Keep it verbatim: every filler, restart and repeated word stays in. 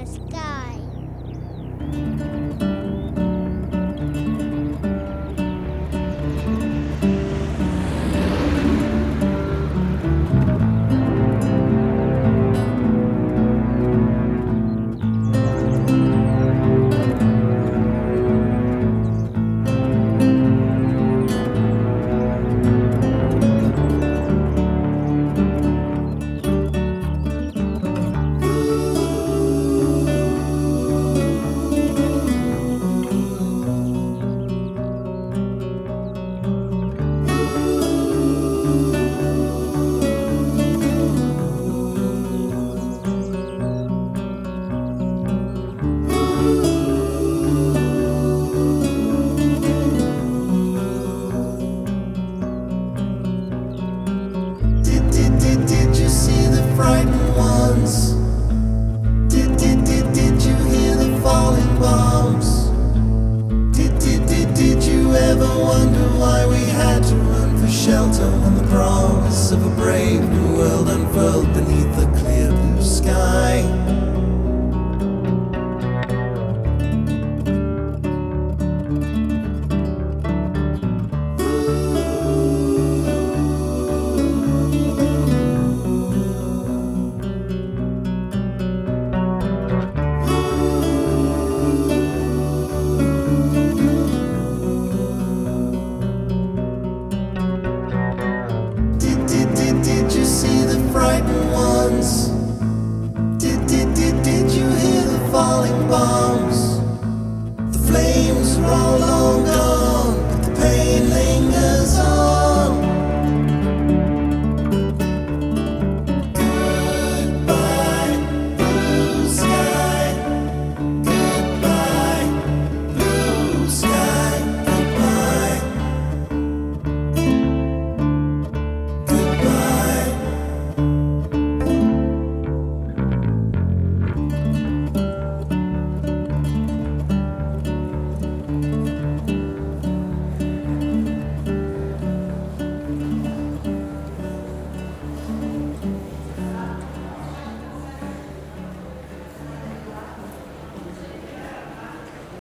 sky. Frightened ones. Did, did, did, did you hear the falling bombs? Did, did, did, did you ever wonder why we had to run for shelter when the promise of a brave new world unfurled beneath the clear blue sky? Did you see the frightened ones? Did, did, did, did you hear the falling bombs? The flames are all long gone.